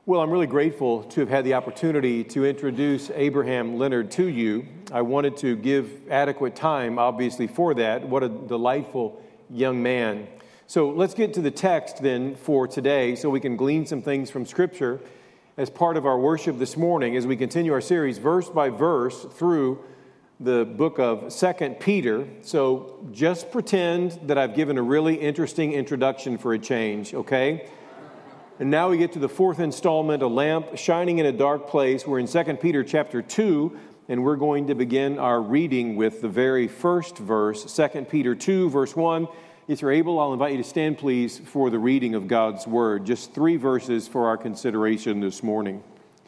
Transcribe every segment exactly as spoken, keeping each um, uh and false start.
Well, I'm really grateful to have had the opportunity to introduce Abraham Leonard to you. I wanted to give adequate time, obviously, for that. What a delightful young man. So let's get to the text then for today so we can glean some things from Scripture as part of our worship this morning as we continue our series verse by verse through the book of Second Peter. So just pretend that I've given a really interesting introduction for a change, okay? And now we get to the fourth installment, A Lamp Shining in a Dark Place. We're in Second Peter chapter two, and we're going to begin our reading with the very first verse, Second Peter two, verse one. If you're able, I'll invite you to stand, please, for the reading of God's Word. Just three verses for our consideration this morning.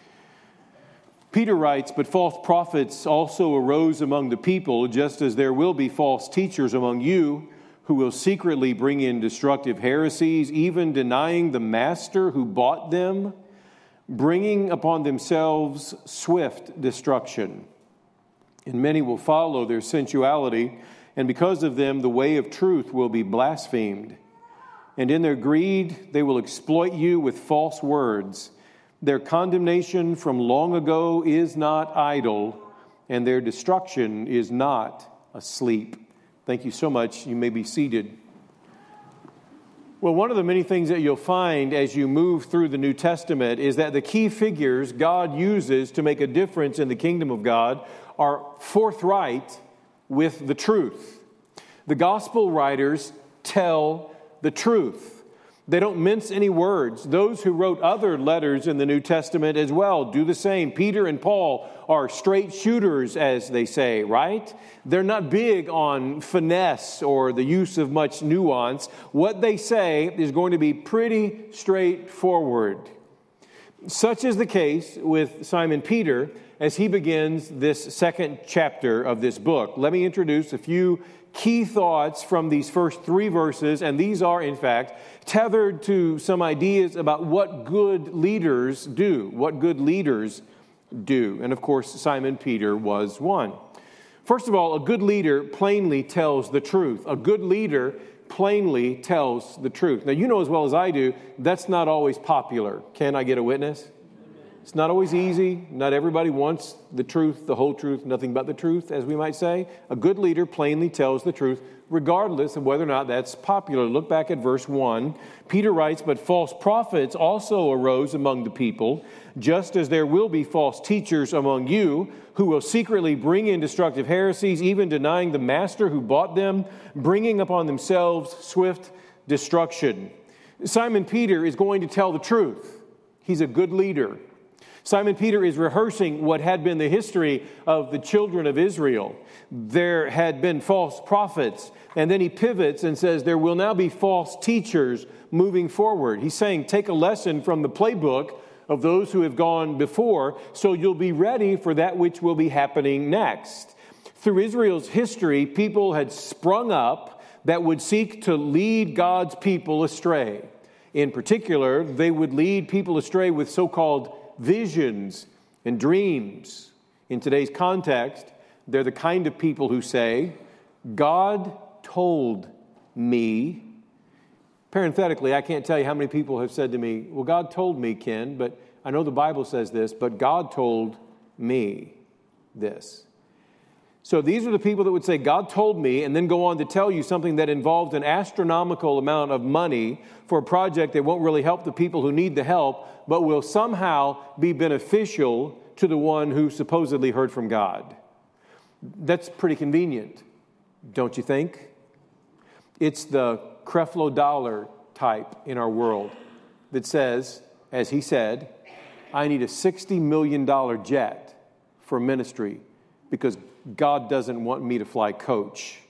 Peter writes, "But false prophets also arose among the people, just as there will be false teachers among you, who will secretly bring in destructive heresies, even denying the master who bought them, bringing upon themselves swift destruction. And many will follow their sensuality, and because of them the way of truth will be blasphemed. And in their greed they will exploit you with false words. Their condemnation from long ago is not idle, and their destruction is not asleep." Thank you so much. You may be seated. Well, one of the many things that you'll find as you move through the New Testament is that the key figures God uses to make a difference in the kingdom of God are forthright with the truth. The gospel writers tell the truth. They don't mince any words. Those who wrote other letters in the New Testament as well do the same. Peter and Paul are straight shooters, as they say, right? They're not big on finesse or the use of much nuance. What they say is going to be pretty straightforward. Such is the case with Simon Peter as he begins this second chapter of this book. Let me introduce a few key thoughts from these first three verses, and these are, in fact, tethered to some ideas about what good leaders do, what good leaders do. And, of course, Simon Peter was one. First of all, a good leader plainly tells the truth. A good leader plainly tells the truth. Now, you know as well as I do, that's not always popular. Can I get a witness? It's not always easy. Not everybody wants the truth, the whole truth, nothing but the truth, as we might say. A good leader plainly tells the truth, regardless of whether or not that's popular. Look back at verse one. Peter writes, "But false prophets also arose among the people, just as there will be false teachers among you, who will secretly bring in destructive heresies, even denying the master who bought them, bringing upon themselves swift destruction." Simon Peter is going to tell the truth. He's a good leader. Simon Peter is rehearsing what had been the history of the children of Israel. There had been false prophets, and then he pivots and says there will now be false teachers moving forward. He's saying take a lesson from the playbook of those who have gone before, so you'll be ready for that which will be happening next. Through Israel's history, people had sprung up that would seek to lead God's people astray. In particular, they would lead people astray with so-called visions and dreams. In today's context, they're the kind of people who say, "God told me." Parenthetically, I can't tell you how many people have said to me, "Well, God told me, Ken, but I know the Bible says this, but God told me this." So these are the people that would say, "God told me," and then go on to tell you something that involved an astronomical amount of money for a project that won't really help the people who need the help, but will somehow be beneficial to the one who supposedly heard from God. That's pretty convenient, don't you think? It's the Creflo Dollar type in our world that says, as he said, "I need a sixty million dollars jet for ministry because God doesn't want me to fly coach."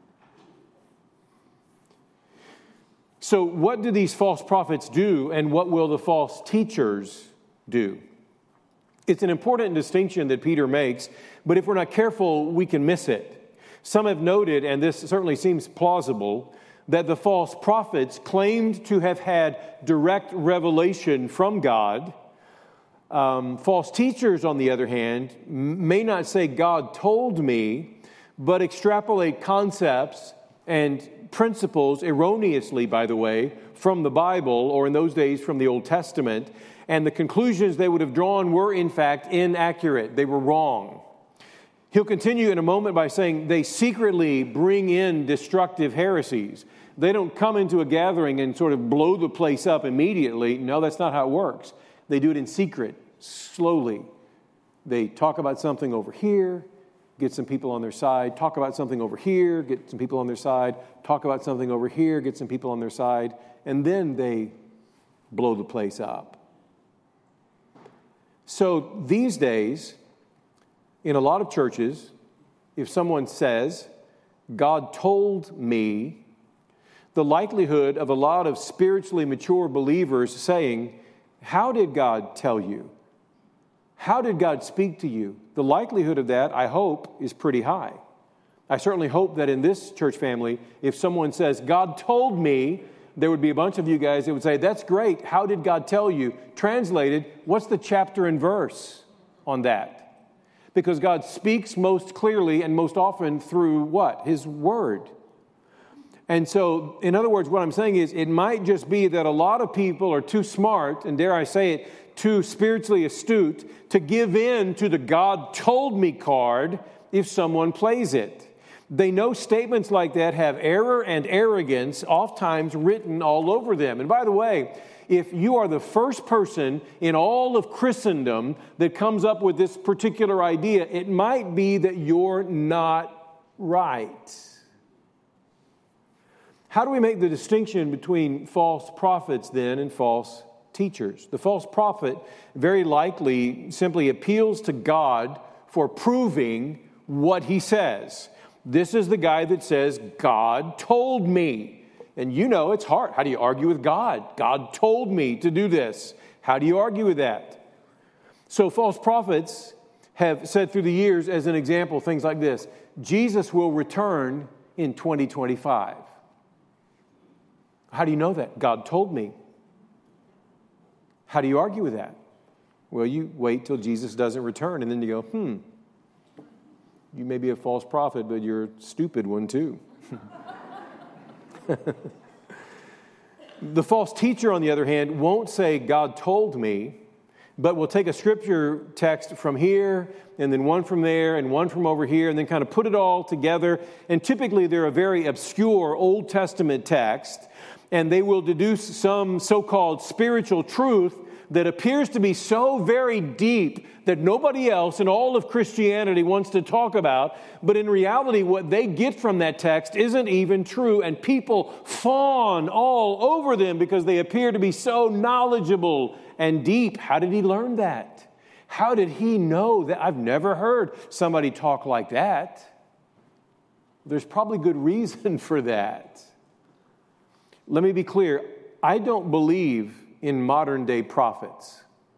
So what do these false prophets do, and what will the false teachers do? It's an important distinction that Peter makes, but if we're not careful, we can miss it. Some have noted, and this certainly seems plausible, that the false prophets claimed to have had direct revelation from God. Um, false teachers, on the other hand, may not say God told me, but extrapolate concepts and principles erroneously, by the way, from the Bible, or in those days from the Old Testament, And the conclusions they would have drawn were, in fact, inaccurate. They were wrong. He'll continue in a moment by saying they secretly bring in destructive heresies. They don't come into a gathering and sort of blow the place up immediately. No, that's not how it works. They do it in secret, slowly. They talk about something over here, get some people on their side, talk about something over here, get some people on their side, talk about something over here, get some people on their side, and then they blow the place up. So these days, in a lot of churches, if someone says, God told me, the likelihood of a lot of spiritually mature believers saying, how did God tell you? How did God speak to you? The likelihood of that, I hope, is pretty high. I certainly hope that in this church family, if someone says, God told me, there would be a bunch of you guys that would say, that's great. How did God tell you? Translated, what's the chapter and verse on that? Because God speaks most clearly and most often through what? His word. And so, in other words, what I'm saying is it might just be that a lot of people are too smart, and dare I say it, too spiritually astute to give in to the God told me card if someone plays it. They know statements like that have error and arrogance oftentimes written all over them. And by the way, if you are the first person in all of Christendom that comes up with this particular idea, it might be that you're not right. How do we make the distinction between false prophets then and false teachers? The false prophet very likely simply appeals to God for proving what he says. This is the guy that says, God told me. And you know it's hard. How do you argue with God? God told me to do this. How do you argue with that? So false prophets have said through the years, as an example, things like this. Jesus will return in twenty twenty-five. How do you know that? God told me. How do you argue with that? Well, you wait till Jesus doesn't return, and then you go, hmm, you may be a false prophet, but you're a stupid one too. The false teacher, on the other hand, won't say, God told me, but will take a scripture text from here, and then one from there, and one from over here, and then kind of put it all together. And typically they're a very obscure Old Testament text, and they will deduce some so-called spiritual truth that appears to be so very deep that nobody else in all of Christianity wants to talk about. But in reality, what they get from that text isn't even true. And people fawn all over them because they appear to be so knowledgeable and deep. How did he learn that? How did he know that? I've never heard somebody talk like that. There's probably good reason for that. Let me be clear. I don't believe in modern day prophets.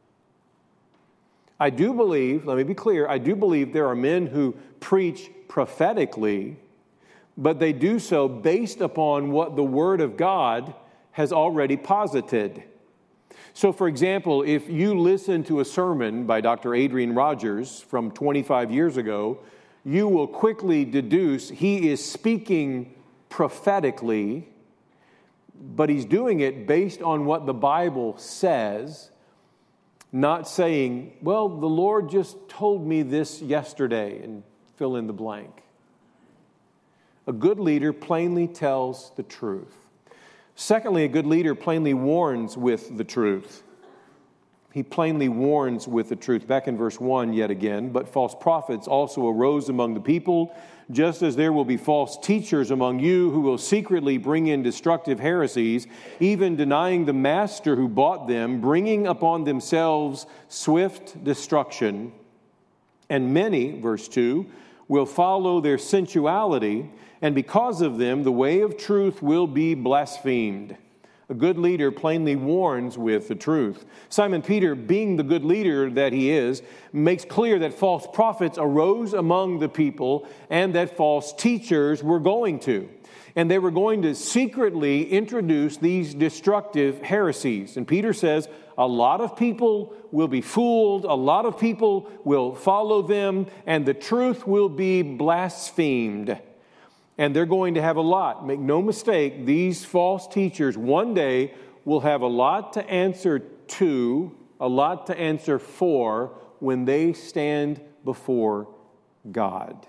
I do believe, let me be clear, I do believe there are men who preach prophetically, but they do so based upon what the Word of God has already posited. So, for example, if you listen to a sermon by Doctor Adrian Rogers from twenty-five years ago, you will quickly deduce he is speaking prophetically, but he's doing it based on what the Bible says, not saying, well, the Lord just told me this yesterday, and fill in the blank. A good leader plainly tells the truth. Secondly, a good leader plainly warns with the truth. He plainly warns with the truth. Back in verse one yet again, but false prophets also arose among the people, just as there will be false teachers among you who will secretly bring in destructive heresies, even denying the master who bought them, bringing upon themselves swift destruction. And many, verse two, will follow their sensuality, and because of them, the way of truth will be blasphemed. A good leader plainly warns with the truth. Simon Peter, being the good leader that he is, makes clear that false prophets arose among the people and that false teachers were going to. And they were going to secretly introduce these destructive heresies. And Peter says, a lot of people will be fooled, a lot of people will follow them, and the truth will be blasphemed. And they're going to have a lot. Make no mistake, these false teachers one day will have a lot to answer to a lot to answer for when they stand before God.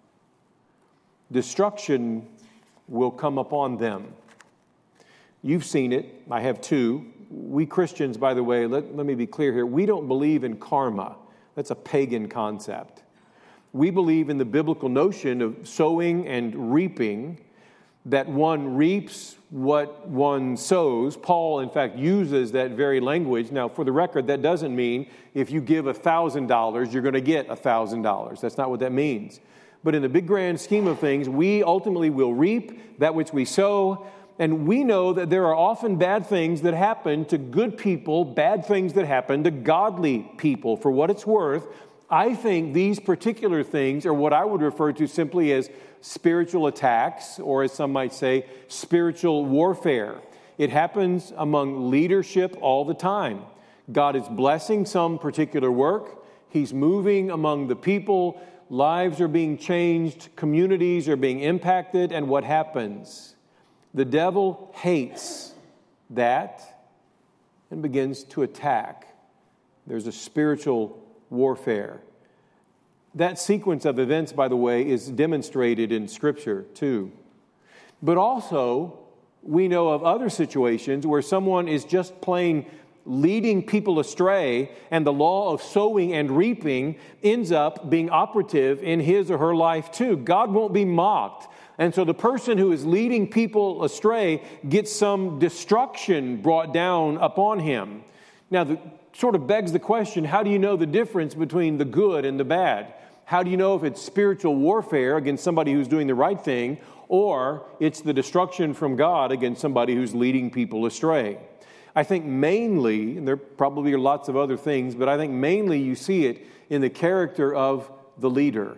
Destruction will come upon them. You've seen it. I have too. We Christians, by the way, let, let me be clear here. We don't believe in karma. That's a pagan concept. We believe in the biblical notion of sowing and reaping, that one reaps what one sows. Paul, in fact, uses that very language. Now, for the record, that doesn't mean if you give one thousand dollars, you're going to get one thousand dollars. That's not what that means. But in the big grand scheme of things, we ultimately will reap that which we sow. And we know that there are often bad things that happen to good people, bad things that happen to godly people. For what it's worth, I think these particular things are what I would refer to simply as spiritual attacks, or as some might say, spiritual warfare. It happens among leadership all the time. God is blessing some particular work. He's moving among the people. Lives are being changed. Communities are being impacted. And what happens? The devil hates that and begins to attack. There's a spiritual warfare. That sequence of events, by the way, is demonstrated in Scripture too. But also, we know of other situations where someone is just plain leading people astray, and the law of sowing and reaping ends up being operative in his or her life too. God won't be mocked. And so the person who is leading people astray gets some destruction brought down upon him. Now, the sort of begs the question, how do you know the difference between the good and the bad? How do you know if it's spiritual warfare against somebody who's doing the right thing, or it's the destruction from God against somebody who's leading people astray? I think mainly, and there probably are lots of other things, but I think mainly you see it in the character of the leader.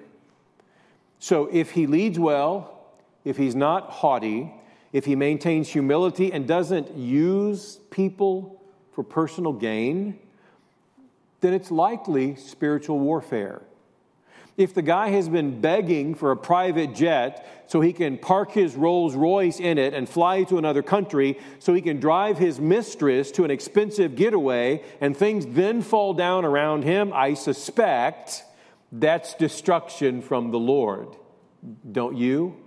So if he leads well, if he's not haughty, if he maintains humility and doesn't use people for personal gain, then it's likely spiritual warfare. If the guy has been begging for a private jet so he can park his Rolls Royce in it and fly to another country so he can drive his mistress to an expensive getaway and things then fall down around him, I suspect that's destruction from the Lord. Don't you?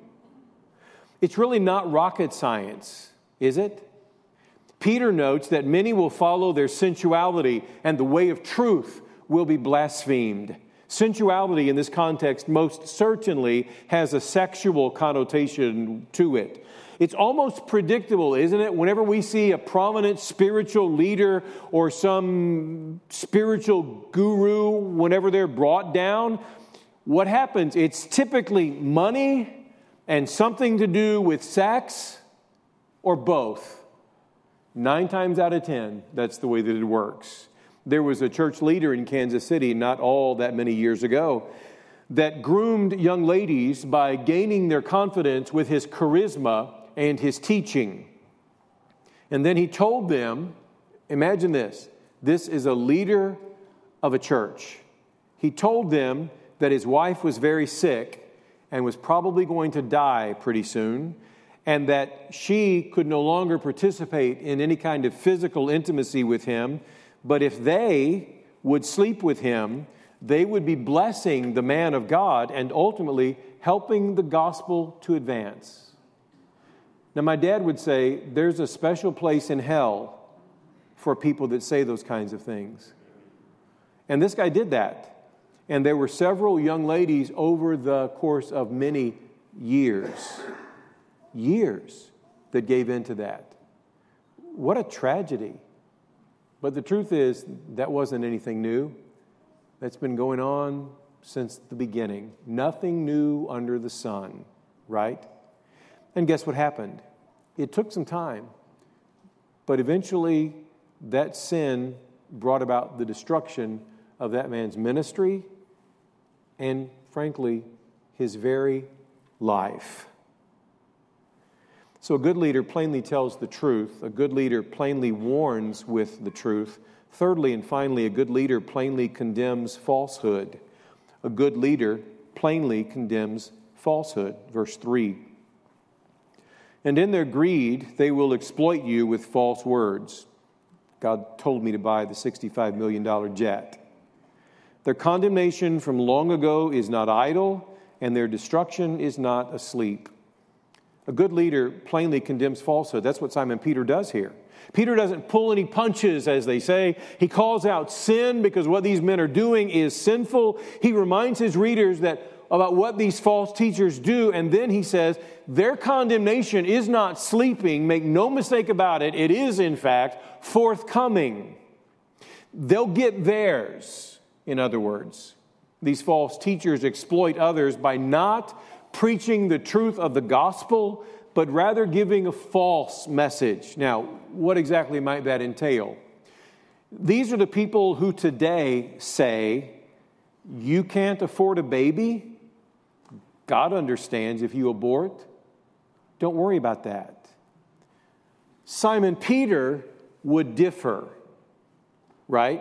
It's really not rocket science, is it? Peter notes that many will follow their sensuality and the way of truth will be blasphemed. Sensuality in this context most certainly has a sexual connotation to it. It's almost predictable, isn't it? Whenever we see a prominent spiritual leader or some spiritual guru, whenever they're brought down, what happens? It's typically money and something to do with sex or both. Nine times out of ten, that's the way that it works. There was a church leader in Kansas City not all that many years ago that groomed young ladies by gaining their confidence with his charisma and his teaching. And then he told them, imagine this, this is a leader of a church. He told them that his wife was very sick and was probably going to die pretty soon, and that she could no longer participate in any kind of physical intimacy with him. But if they would sleep with him, they would be blessing the man of God and ultimately helping the gospel to advance. Now, my dad would say there's a special place in hell for people that say those kinds of things. And this guy did that. And there were several young ladies over the course of many years, years that gave in to that. What a tragedy. But the truth is, that wasn't anything new. That's been going on since the beginning. Nothing new under the sun, right? And guess what happened? It took some time. But eventually, that sin brought about the destruction of that man's ministry and, frankly, his very life. So a good leader plainly tells the truth. A good leader plainly warns with the truth. Thirdly and finally, a good leader plainly condemns falsehood. A good leader plainly condemns falsehood. Verse three. And in their greed, they will exploit you with false words. God told me to buy the sixty-five million dollars jet. Their condemnation from long ago is not idle, and their destruction is not asleep. A good leader plainly condemns falsehood. That's what Simon Peter does here. Peter doesn't pull any punches, as they say. He calls out sin because what these men are doing is sinful. He reminds his readers that about what these false teachers do, and then he says, their condemnation is not sleeping. Make no mistake about it. It is, in fact, forthcoming. They'll get theirs, in other words. These false teachers exploit others by not preaching the truth of the gospel, but rather giving a false message. Now, what exactly might that entail? These are the people who today say, you can't afford a baby? God understands if you abort. Don't worry about that. Simon Peter would differ, right?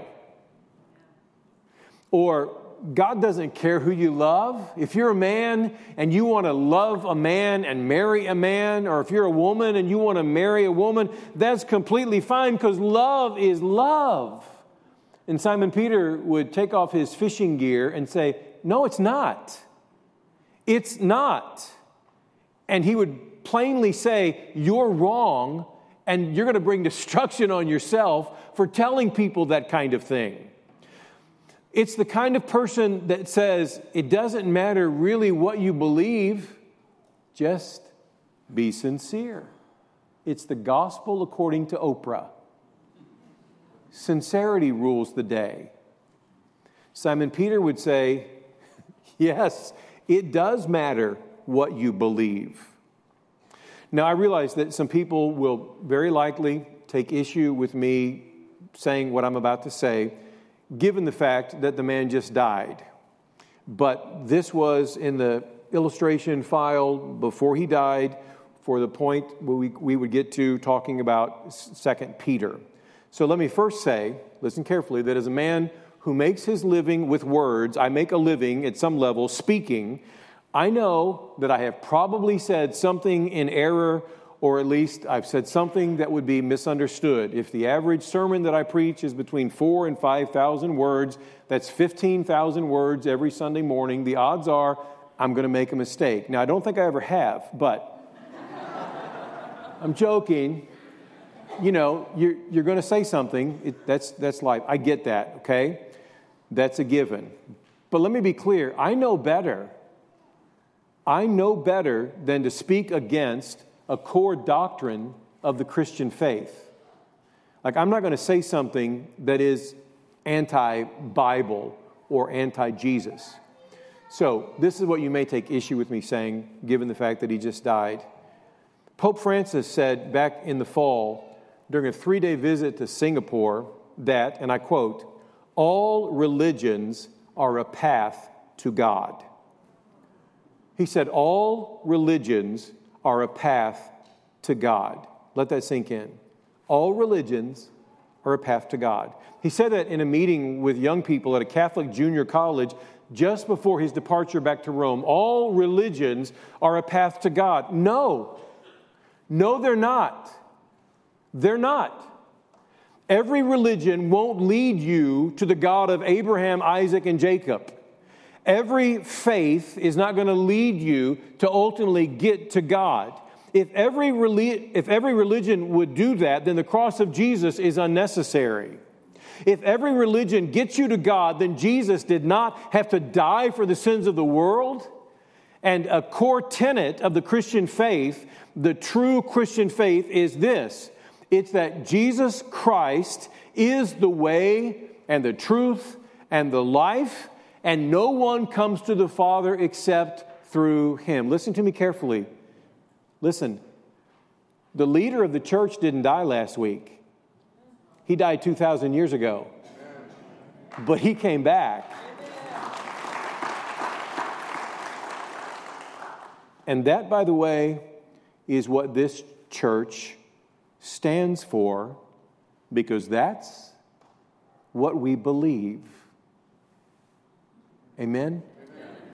Or God doesn't care who you love. If you're a man and you want to love a man and marry a man, or if you're a woman and you want to marry a woman, that's completely fine because love is love. And Simon Peter would take off his fishing gear and say, no, it's not. It's not. And he would plainly say, you're wrong, and you're going to bring destruction on yourself for telling people that kind of thing. It's the kind of person that says, it doesn't matter really what you believe, just be sincere. It's the gospel according to Oprah. Sincerity rules the day. Simon Peter would say, yes, it does matter what you believe. Now, I realize that some people will very likely take issue with me saying what I'm about to say, given the fact that the man just died. But this was in the illustration file before he died for the point we, we would get to talking about Second Peter. So let me first say, listen carefully, that as a man who makes his living with words, I make a living at some level speaking, I know that I have probably said something in error, or at least I've said something that would be misunderstood. If the average sermon that I preach is between four and five thousand words, that's fifteen thousand words every Sunday morning. The odds are I'm going to make a mistake. Now, I don't think I ever have, but I'm joking. You know, you're you're going to say something. It, that's that's life. I get that. Okay, that's a given. But let me be clear. I know better. I know better than to speak against a core doctrine of the Christian faith. Like, I'm not going to say something that is anti-Bible or anti-Jesus. So, this is what you may take issue with me saying, given the fact that he just died. Pope Francis said back in the fall, during a three-day visit to Singapore, that, and I quote, all religions are a path to God. He said, all religions are a path to God. Let that sink in. All religions are a path to God. He said that in a meeting with young people at a Catholic junior college just before his departure back to Rome. All religions are a path to God. No. No, they're not. They're not. Every religion won't lead you to the God of Abraham, Isaac, and Jacob. Every faith is not going to lead you to ultimately get to God. If every, if every religion would do that, then the cross of Jesus is unnecessary. If every religion gets you to God, then Jesus did not have to die for the sins of the world. And a core tenet of the Christian faith, the true Christian faith, is this. It's that Jesus Christ is the way and the truth and the life, and no one comes to the Father except through Him. Listen to me carefully. Listen, the leader of the church didn't die last week. He died two thousand years ago. But He came back. And that, by the way, is what this church stands for, because that's what we believe. Amen?